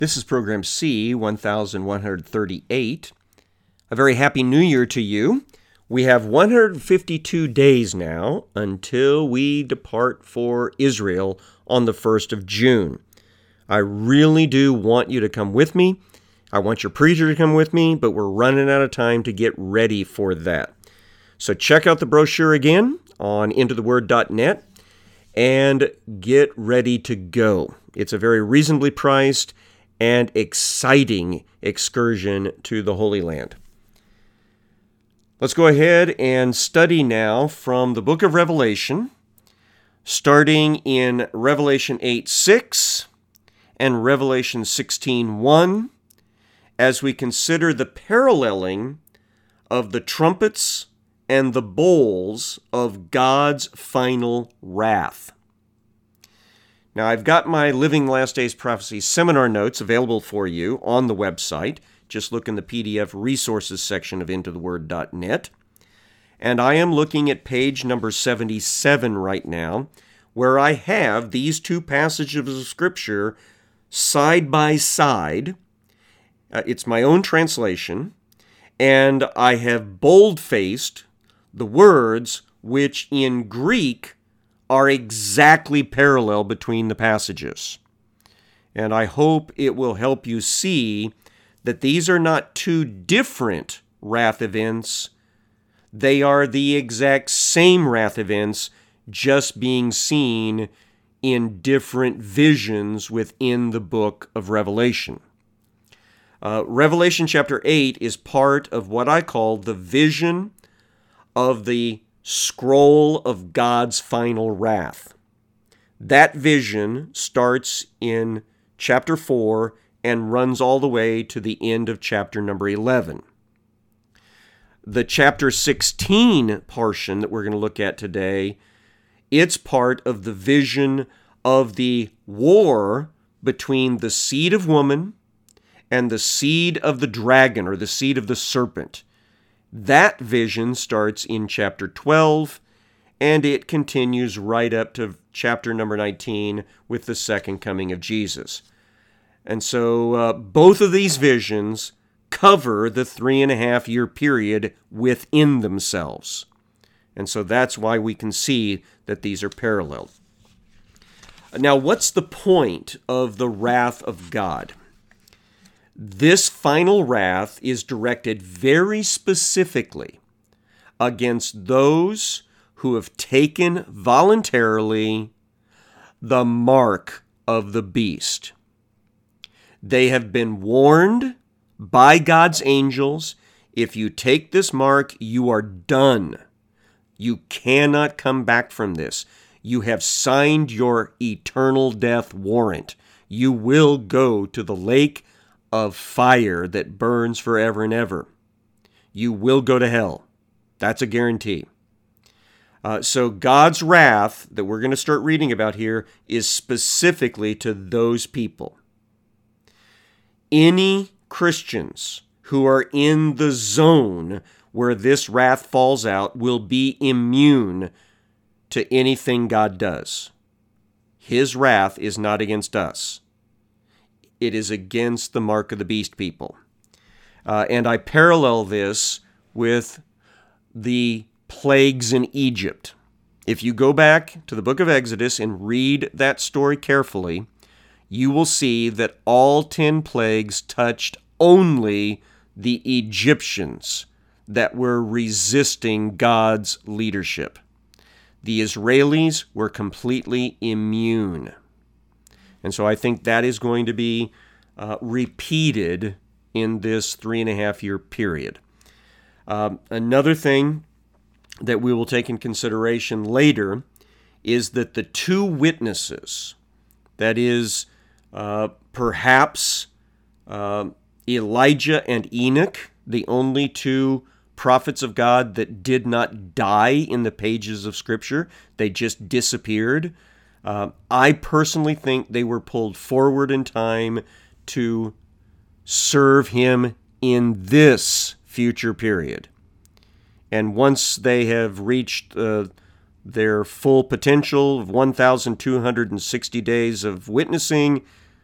This is Program C, 1138. A very happy new year to you. We have 152 days now until we depart for Israel on the 1st of June. I really do want you to come with me. I want your preacher to come with me, but we're running out of time to get ready for that. So check out the brochure again on intotheword.net and get ready to go. It's a very reasonably priced and exciting excursion to the Holy Land. Let's go ahead and study now from the book of Revelation, starting in Revelation 8:6 and Revelation 16:1, as we consider the paralleling of the trumpets and the bowls of God's final wrath. Now, I've got my Living Last Days Prophecy seminar notes available for you on the website. Just look in the PDF resources section of intotheword.net. And I am looking at page number 77 right now, where I have these two passages of Scripture side by side. It's my own translation, and I have bold-faced the words which in Greek are exactly parallel between the passages. And I hope it will help you see that these are not two different wrath events. They are the exact same wrath events, just being seen in different visions within the book of Revelation. Revelation chapter 8 is part of what I call the vision of the scroll of God's final wrath. That vision starts in chapter 4 and runs all the way to the end of chapter number 11. The chapter 16 portion that we're going to look at today, it's part of the vision of the war between the seed of woman and the seed of the dragon, or the seed of the serpent. That vision starts in chapter 12, and it continues right up to chapter number 19 with the second coming of Jesus. And so both of these visions cover the 3.5-year period within themselves. And so that's why we can see that these are parallel. Now, what's the point of the wrath of God? This final wrath is directed very specifically against those who have taken voluntarily the mark of the beast. They have been warned by God's angels, if you take this mark, you are done. You cannot come back from this. You have signed your eternal death warrant. You will go to the lake of fire that burns forever and ever. You will go to hell. That's a guarantee. So God's wrath that we're going to start reading about here is specifically to those people. Any Christians who are in the zone where this wrath falls out will be immune to anything God does. His wrath is not against us. It is against the mark of the beast people. And I parallel this with the plagues in Egypt. If you go back to the book of Exodus and read that story carefully, you will see that all 10 plagues touched only the Egyptians that were resisting God's leadership. The Israelis were completely immune. And so I think that is going to be repeated in this 3.5-year period. Another thing that we will take in consideration later is that the two witnesses, that is perhaps Elijah and Enoch, the only two prophets of God that did not die in the pages of Scripture, they just disappeared. I personally think they were pulled forward in time to serve him in this future period. And once they have reached their full potential of 1,260 days of witnessing,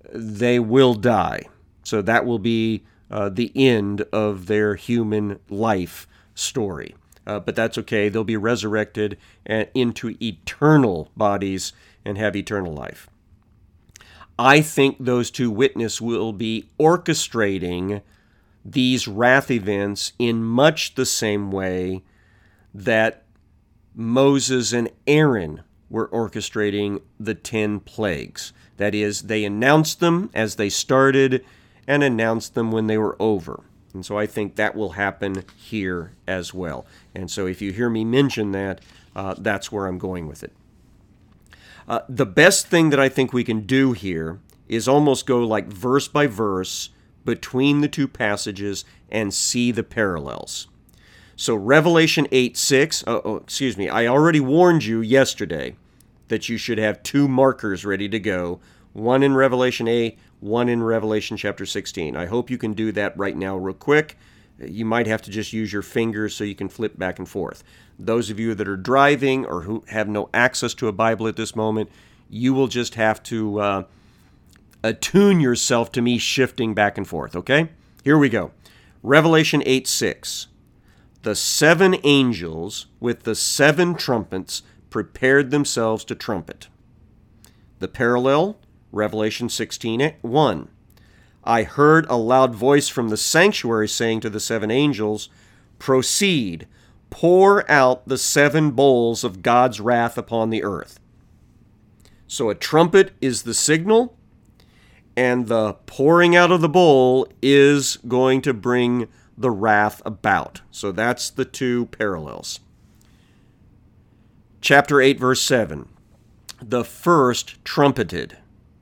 they will die. So that will be the end of their human life story. But that's okay. They'll be resurrected into eternal bodies and have eternal life. I think those two witnesses will be orchestrating these wrath events in much the same way that Moses and Aaron were orchestrating the 10 plagues. That is, they announced them as they started and announced them when they were over. And so I think that will happen here as well. And so if you hear me mention that, that's where I'm going with it. The best thing that I think we can do here is almost go like verse by verse between the two passages and see the parallels. So Revelation 8:6, I already warned you yesterday that you should have two markers ready to go, one in Revelation 8, one in Revelation chapter 16. I hope you can do that right now real quick. You might have to just use your fingers so you can flip back and forth. Those of you that are driving or who have no access to a Bible at this moment, you will just have to attune yourself to me shifting back and forth, okay? Here we go. Revelation 8:6. The 7 angels with the 7 trumpets prepared themselves to trumpet. The parallel, Revelation 16:1. I heard a loud voice from the sanctuary saying to the 7 angels, proceed, pour out the 7 bowls of God's wrath upon the earth. So a trumpet is the signal, and the pouring out of the bowl is going to bring the wrath about. So that's the two parallels. Chapter 8, verse 7. The first trumpeted.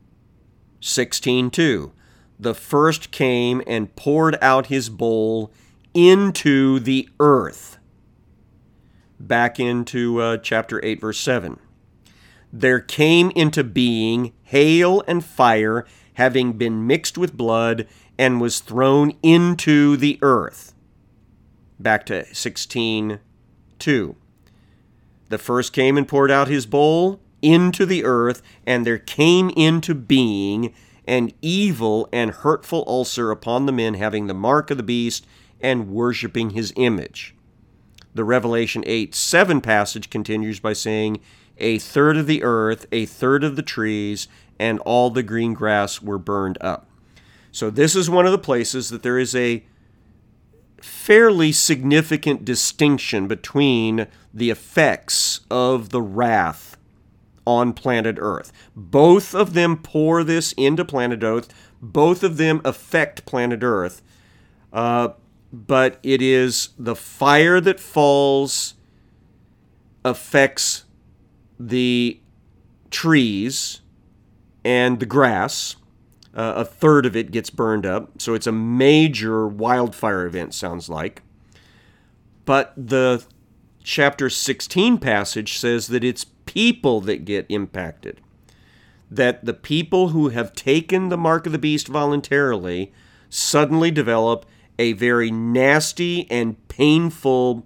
16:2. The first came and poured out his bowl into the earth. Back into chapter 8, verse 7. There came into being hail and fire, having been mixed with blood, and was thrown into the earth. Back to 16:2. The first came and poured out his bowl into the earth, and there came into being an evil and hurtful ulcer upon the men having the mark of the beast and worshiping his image. The Revelation 8:7 passage continues by saying, a third of the earth, a third of the trees, and all the green grass were burned up. So this is one of the places that there is a fairly significant distinction between the effects of the wrath on planet Earth. Both of them pour this into planet Earth. Both of them affect planet Earth. But it is the fire that falls affects the trees and the grass. A third of it gets burned up. So it's a major wildfire event, sounds like. But the chapter 16 passage says that it's people that get impacted. That the people who have taken the mark of the beast voluntarily suddenly develop a very nasty and painful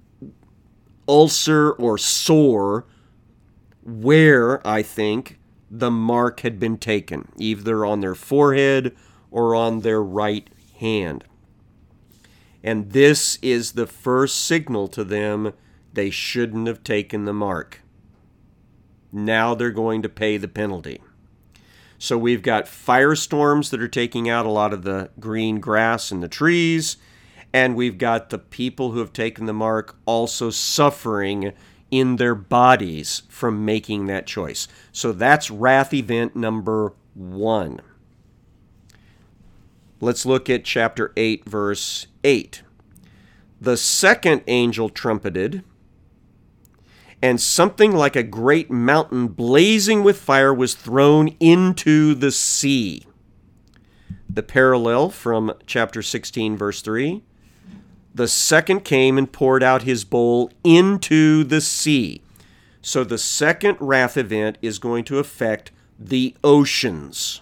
ulcer or sore where, I think, the mark had been taken, either on their forehead or on their right hand. And this is the first signal to them they shouldn't have taken the mark. Now they're going to pay the penalty. So we've got firestorms that are taking out a lot of the green grass and the trees, and we've got the people who have taken the mark also suffering in their bodies from making that choice. So that's wrath event number 1. Let's look at chapter 8, verse 8. The second angel trumpeted, and something like a great mountain blazing with fire was thrown into the sea. The parallel from chapter 16, verse 3. The second came and poured out his bowl into the sea. So the second wrath event is going to affect the oceans.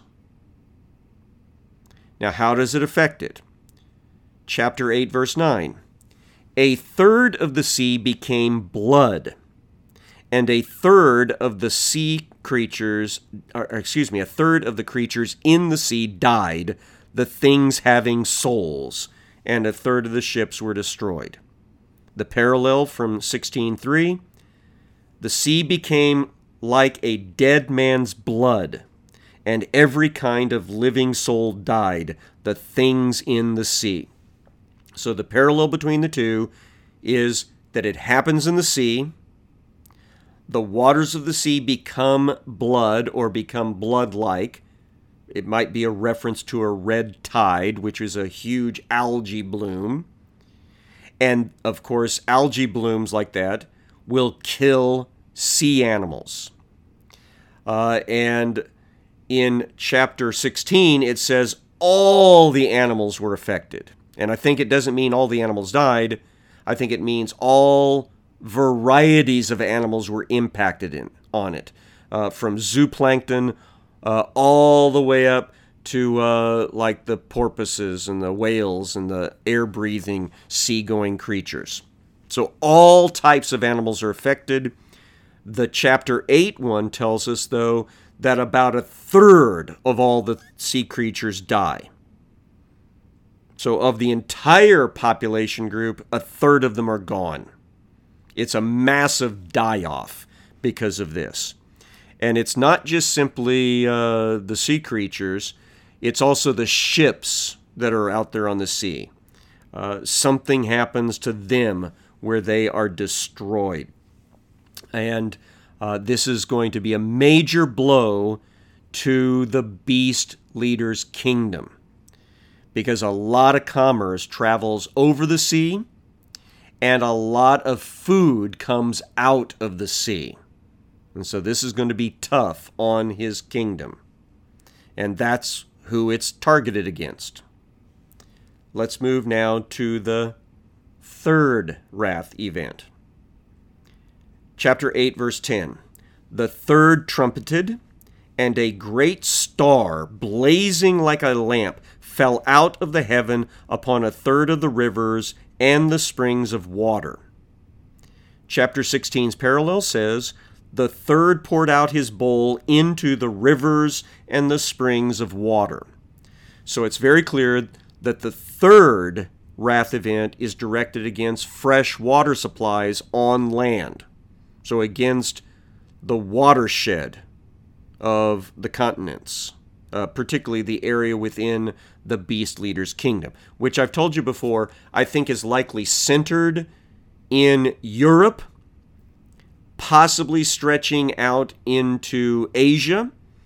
Now, how does it affect it? Chapter 8, verse 9. A third of the sea became blood, and a third of the sea creatures, a third of the creatures in the sea died, the things having souls, and a third of the ships were destroyed. The parallel from 16:3, the sea became like a dead man's blood, and every kind of living soul died, the things in the sea. So the parallel between the two is that it happens in the sea. The waters of the sea become blood or become blood-like. It might be a reference to a red tide, which is a huge algae bloom. And, of course, algae blooms like that will kill sea animals. And in chapter 16, it says all the animals were affected. And I think it doesn't mean all the animals died. I think it means all varieties of animals were impacted on it, from zooplankton all the way up to like the porpoises and the whales and the air-breathing, sea-going creatures. So all types of animals are affected. The chapter 8 one tells us, though, that about a third of all the sea creatures die. So of the entire population group, a third of them are gone. It's a massive die-off because of this. And it's not just simply the sea creatures, it's also the ships that are out there on the sea. Something happens to them where they are destroyed. And this is going to be a major blow to the beast leader's kingdom, because a lot of commerce travels over the sea, and a lot of food comes out of the sea. And so this is going to be tough on his kingdom. And that's who it's targeted against. Let's move now to the third wrath event. Chapter 8, verse 10. The third trumpeted, and a great star, blazing like a lamp, fell out of the heaven upon a third of the rivers and the springs of water. Chapter 16's parallel says, the third poured out his bowl into the rivers and the springs of water. So it's very clear that the third wrath event is directed against fresh water supplies on land. So against the watershed of the continents, particularly the area within the beast leader's kingdom, which I've told you before, I think is likely centered in Europe, possibly stretching out into Asia,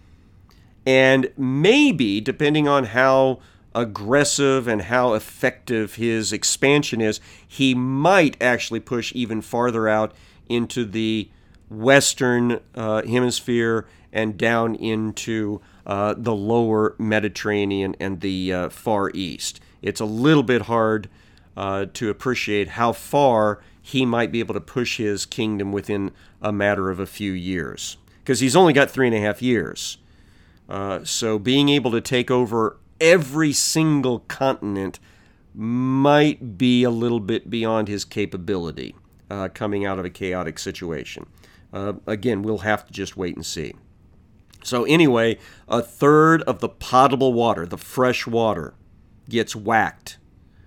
and maybe, depending on how aggressive and how effective his expansion is, he might actually push even farther out into the western hemisphere and down into the lower Mediterranean and the Far East. It's a little bit hard to appreciate how far he might be able to push his kingdom within a matter of a few years, because he's only got 3.5 years. So being able to take over every single continent might be a little bit beyond his capability coming out of a chaotic situation. Again, we'll have to just wait and see. So anyway, a third of the potable water, the fresh water, gets whacked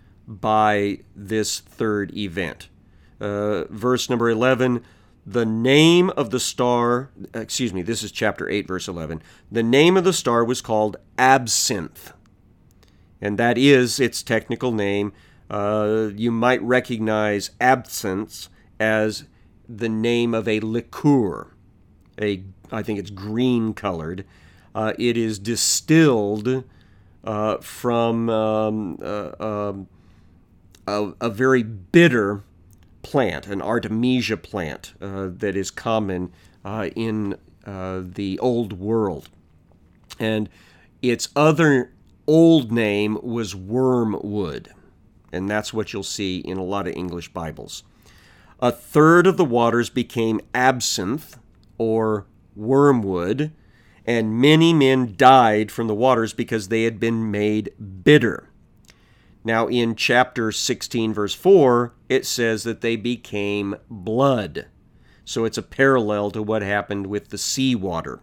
by this third event. Verse number 11, the name of the star, this is chapter 8, verse 11. The name of the star was called Absinthe, and that is its technical name. You might recognize absinthe as the name of a liqueur. I think it's green colored. It is distilled from a very bitter plant, an Artemisia plant that is common in the Old World. And its other old name was wormwood, and that's what you'll see in a lot of English Bibles. A third of the waters became absinthe, or wormwood, and many men died from the waters because they had been made bitter. Now in chapter 16, verse 4, it says that they became blood. So it's a parallel to what happened with the seawater.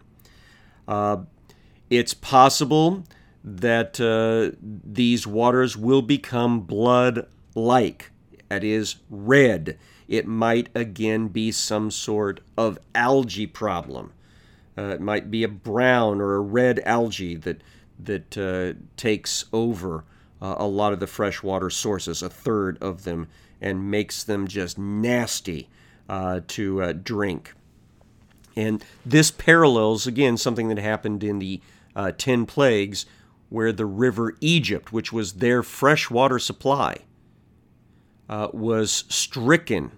It's possible that these waters will become blood-like, that is, red. It might again be some sort of algae problem. It might be a brown or a red algae that takes over a lot of the freshwater sources, a third of them, and makes them just nasty to drink. And this parallels, again, something that happened in the 10 plagues, where the river Egypt, which was their freshwater supply, was stricken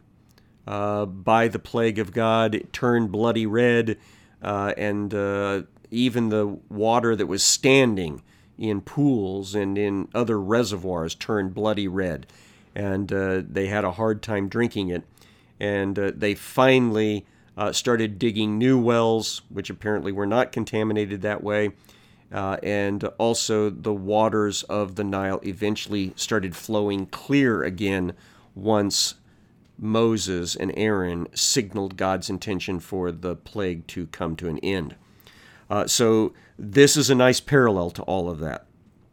by the plague of God. It turned bloody red, and even the water that was standing in pools and in other reservoirs turned bloody red. And they had a hard time drinking it. And they finally started digging new wells, which apparently were not contaminated that way. And also the waters of the Nile eventually started flowing clear again once Moses and Aaron signaled God's intention for the plague to come to an end. So this is a nice parallel to all of that.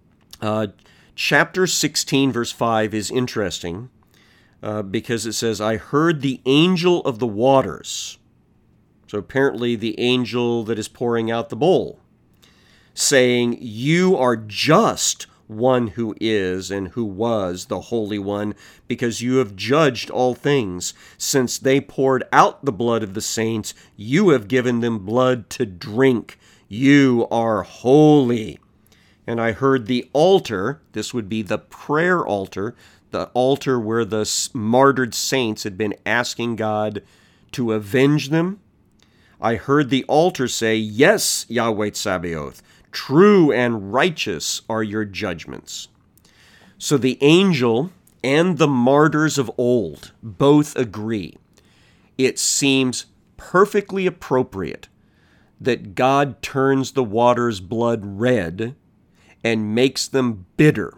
Chapter 16, verse 5 is interesting because it says, I heard the angel of the waters. So apparently the angel that is pouring out the bowl, saying, you are just one who is and who was the Holy One, because you have judged all things. Since they poured out the blood of the saints, you have given them blood to drink. You are holy. And I heard the altar, this would be the prayer altar, the altar where the martyred saints had been asking God to avenge them. I heard the altar say, yes, Yahweh Tsabaoth, true and righteous are your judgments. So the angel and the martyrs of old both agree. It seems perfectly appropriate that God turns the water's blood red and makes them bitter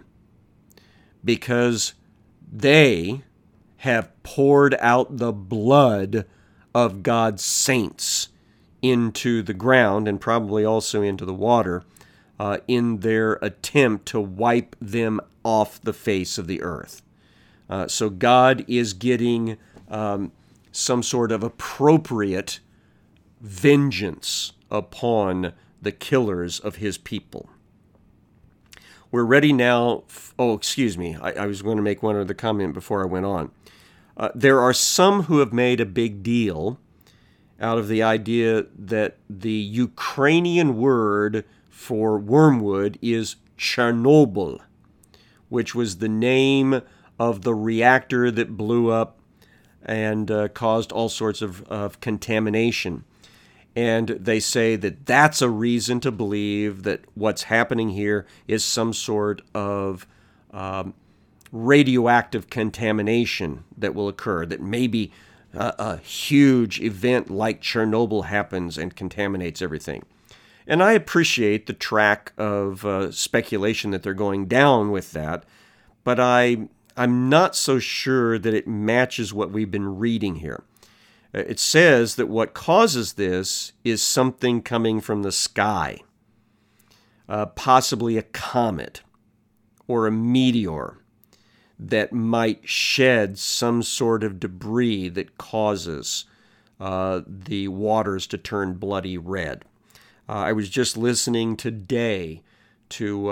because they have poured out the blood of God's saints into the ground and probably also into the water in their attempt to wipe them off the face of the earth. So God is getting some sort of appropriate vengeance upon the killers of his people. We're ready now. I was going to make one other comment before I went on. There are some who have made a big deal out of the idea that the Ukrainian word for wormwood is Chernobyl, which was the name of the reactor that blew up and caused all sorts of contamination. And they say that that's a reason to believe that what's happening here is some sort of radioactive contamination that will occur, that maybe a huge event like Chernobyl happens and contaminates everything. And I appreciate the track of speculation that they're going down with that, but I'm not so sure that it matches what we've been reading here. It says that what causes this is something coming from the sky, possibly a comet or a meteor that might shed some sort of debris that causes the waters to turn bloody red. I was just listening today to,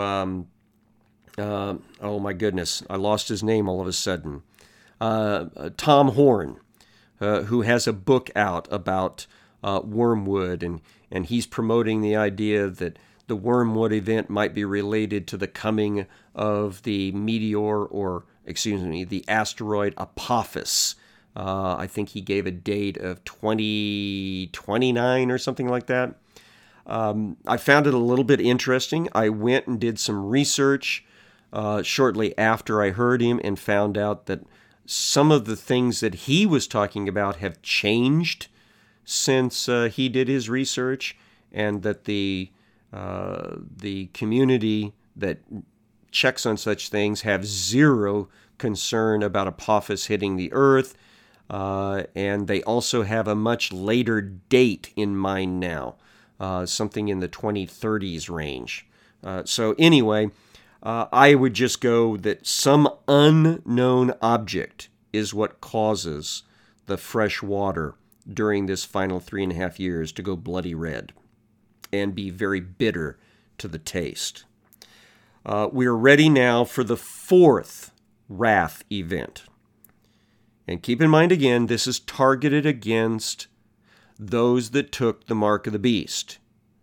oh my goodness, I lost his name all of a sudden, Tom Horn, who has a book out about wormwood, and he's promoting the idea that the wormwood event might be related to the coming of the meteor, or the asteroid Apophis. I think he gave a date of 2029 or something like that. I found it a little bit interesting. I went and did some research shortly after I heard him and found out that some of the things that he was talking about have changed since he did his research, and that the community that checks on such things have zero concern about Apophis hitting the earth. and they also have a much later date in mind now, something in the 2030s range. So anyway, I would just go that some unknown object is what causes the fresh water during this final 3.5 years to go bloody red and be very bitter to the taste. We are ready now for the fourth wrath event. And keep in mind again, this is targeted against those that took the mark of the beast.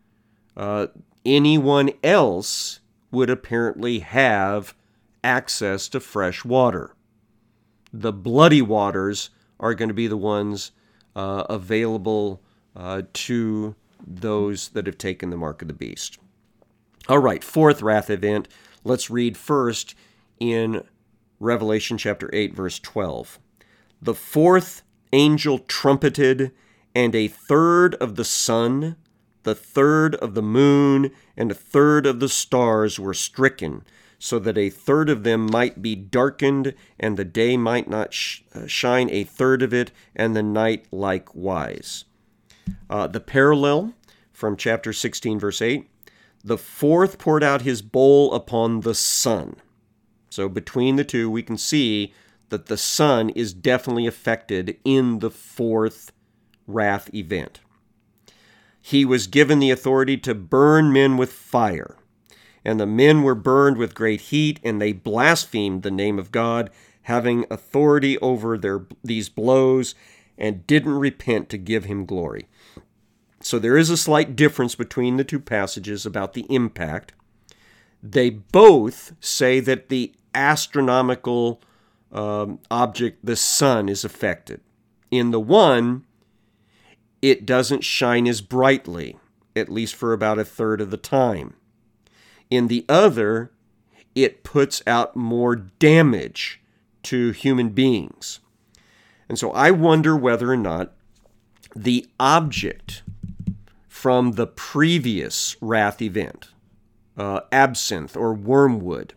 Anyone else would apparently have access to fresh water. The bloody waters are going to be the ones available to those that have taken the mark of the beast. All right, fourth wrath event. Let's read first in Revelation chapter 8, verse 12. The fourth angel trumpeted, and a third of the sun, the third of the moon, and a third of the stars were stricken, so that a third of them might be darkened, and the day might not shine a third of it, and the night likewise. The parallel from chapter 16, verse 8, the fourth poured out his bowl upon the sun. So between the two, we can see that the sun is definitely affected in the fourth wrath event. He was given the authority to burn men with fire. And the men were burned with great heat, and they blasphemed the name of God, having authority over these blows, and didn't repent to give him glory. So there is a slight difference between the two passages about the impact. They both say that the astronomical object, the sun, is affected. In the one, it doesn't shine as brightly, at least for about a third of the time. In the other, it puts out more damage to human beings. And so I wonder whether or not the object from the previous wrath event, absinthe or wormwood,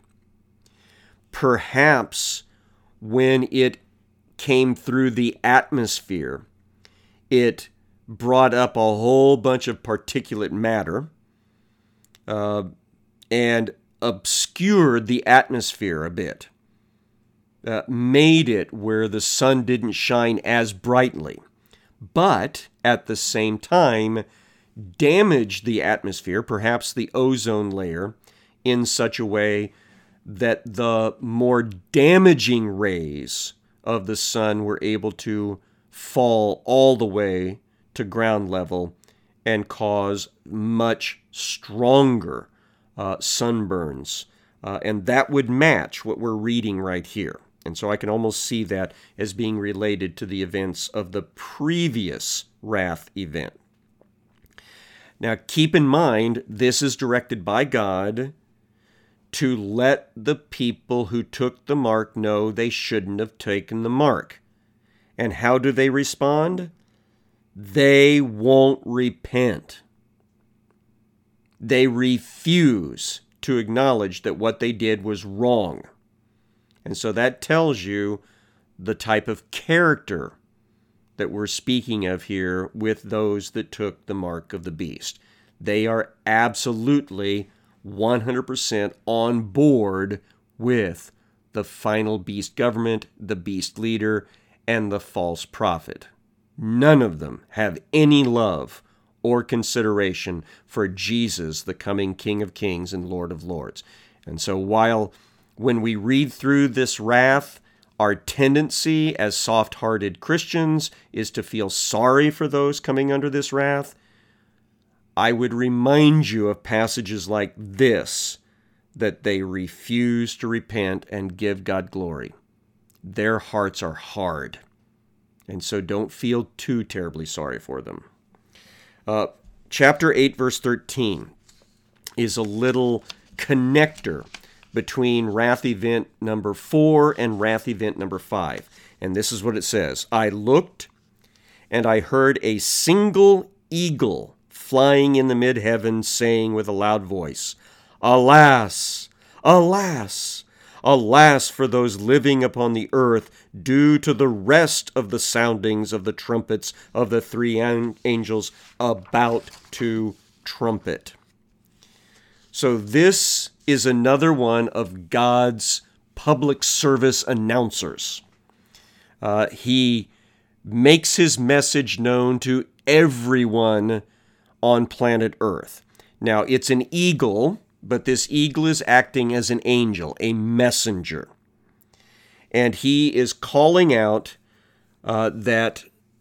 perhaps when it came through the atmosphere, it brought up a whole bunch of particulate matter and obscured the atmosphere a bit, made it where the sun didn't shine as brightly, but at the same time damaged the atmosphere, perhaps the ozone layer, in such a way that the more damaging rays of the sun were able to fall all the way to ground level and cause much stronger sunburns. And that would match what we're reading right here. And so I can almost see that as being related to the events of the previous wrath event. Now, keep in mind, this is directed by God to let the people who took the mark know they shouldn't have taken the mark. And how do they respond? They won't repent. They refuse to acknowledge that what they did was wrong. And so that tells you the type of character that we're speaking of here with those that took the mark of the beast. They are absolutely 100% on board with the final beast government, the beast leader, and the false prophet. None of them have any love or consideration for Jesus, the coming King of Kings and Lord of Lords. And so when we read through this wrath, our tendency as soft-hearted Christians is to feel sorry for those coming under this wrath. I would remind you of passages like this, that they refuse to repent and give God glory. Their hearts are hard. And so don't feel too terribly sorry for them. Chapter 8, verse 13 is a little connector between wrath event number 4 and wrath event number 5. And this is what it says. I looked, and I heard a single eagle flying in the mid-heavens, saying with a loud voice, Alas, alas, Alas for those living upon the earth, due to the rest of the soundings of the trumpets of the three angels about to trumpet. So this is another one of God's public service announcers. He makes his message known to everyone on planet Earth. Now, it's an eagle, but this eagle is acting as an angel, a messenger. And he is calling out that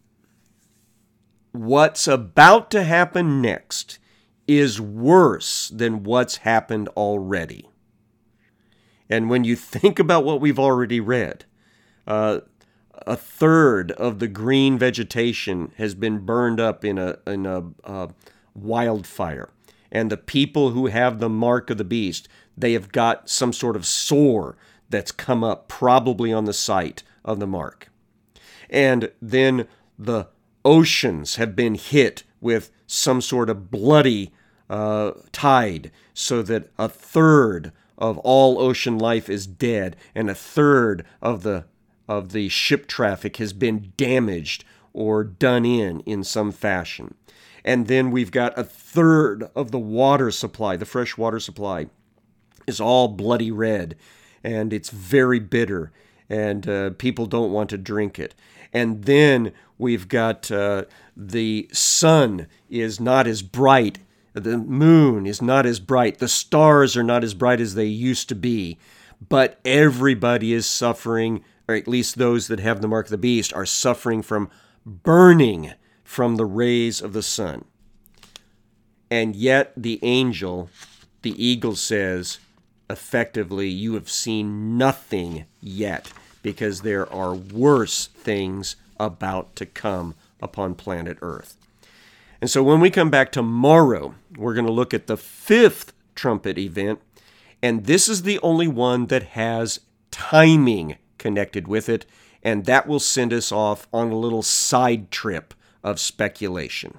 what's about to happen next is worse than what's happened already. And when you think about what we've already read, a third of the green vegetation has been burned up in a wildfire. And the people who have the mark of the beast, they have got some sort of sore that's come up, probably on the site of the mark. And then the oceans have been hit with some sort of bloody tide, so that a third of all ocean life is dead, and a third of the ship traffic has been damaged or done in some fashion. And then we've got a third of the water supply, the fresh water supply, is all bloody red, and it's very bitter, and people don't want to drink it. And then we've got the sun is not as bright, the moon is not as bright, the stars are not as bright as they used to be, but everybody is suffering, or at least those that have the mark of the beast are suffering from burning from the rays of the sun. And yet the angel, the eagle, says, effectively, you have seen nothing yet, because there are worse things about to come upon planet Earth. And so when we come back tomorrow, we're going to look at the fifth trumpet event, and this is the only one that has timing connected with it, and that will send us off on a little side trip of speculation.